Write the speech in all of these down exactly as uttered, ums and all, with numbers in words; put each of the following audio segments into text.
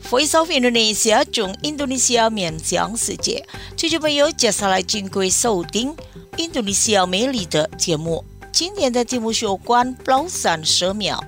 Voice of Indonesia 中印度尼西亚面向世界，听众朋友，接下来请各位收听印度尼西亚美丽的节目。今天的节目是有关宝山神庙。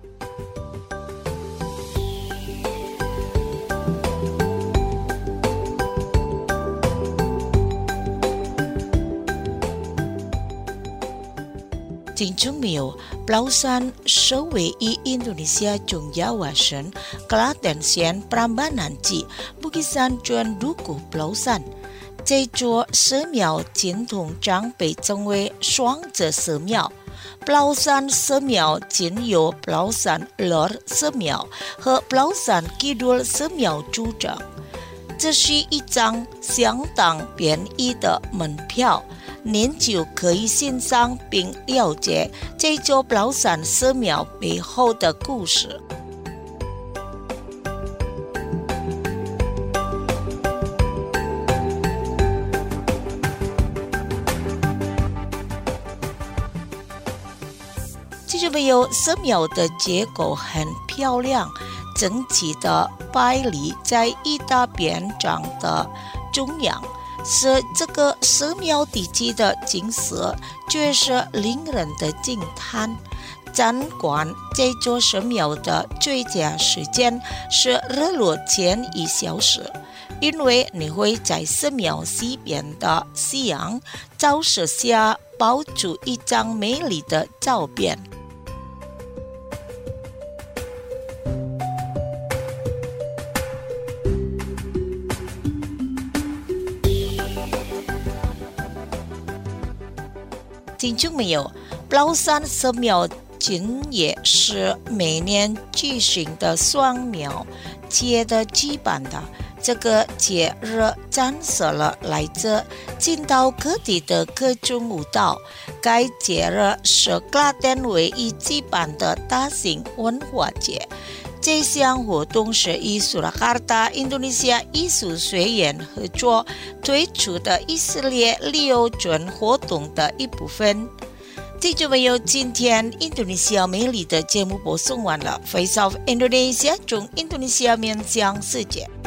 听众朋友，宝山是位于印度尼西亚中亚瓦省Klaten县Prambanan及 Bukit Jan Dukuh 宝山。这座神庙经通常被称为双子神庙。宝山神庙仅由宝山 Lor 神庙和宝山 Kidul 神庙组成。这是一张相当便宜的门票，您就可以欣赏并了解这座宝山神庙背后的故事。听众朋友，神庙的结构很漂亮，整齐的摆立在一大片场的中央，是这个神庙地基的景色，却是令人的惊叹。参观这座神庙的最佳时间是日落前一小时，因为你会在神庙西边的夕阳照射下拍出一张美丽的照片。听众朋友，宝山神庙今也是每年举行的双庙节的举办的。这个节日展示了来自近道各地的各种舞蹈。该节日是Klaten唯一举办的大型文化节。这项活动是与Surakarta 印度尼西亚艺术学院合作推出的一系列旅游村活动的一部分。听众朋友，今天印度尼西亚美丽的节目播送完了。Voice of Indonesia 中印度尼西亚面向世界。